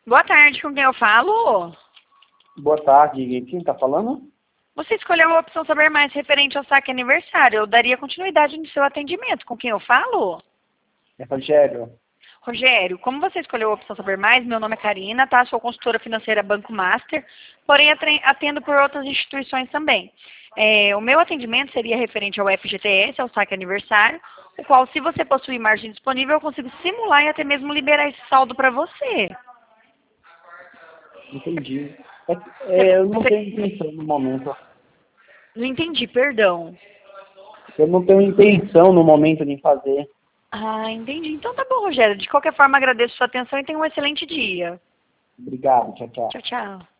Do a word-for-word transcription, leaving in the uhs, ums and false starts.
Boa tarde, com quem eu falo? Boa tarde, quem está falando? Você escolheu a opção Saber Mais referente ao saque aniversário. Eu daria continuidade no seu atendimento. Com quem eu falo? É Rogério. Rogério, como você escolheu a opção Saber Mais, meu nome é Karina, tá? Sou consultora financeira Banco Master, porém atendo por outras instituições também. É, o meu atendimento seria referente ao F G T S, ao saque aniversário, o qual, se você possuir margem disponível, eu consigo simular e até mesmo liberar esse saldo para você. Entendi. É, é, eu não Você... tenho intenção no momento. Não entendi, perdão. Eu não tenho intenção no momento de fazer. Ah, entendi. Então tá bom, Rogério. De qualquer forma, agradeço sua atenção e tenha um excelente dia. Obrigado, tchau, tchau. Tchau, tchau.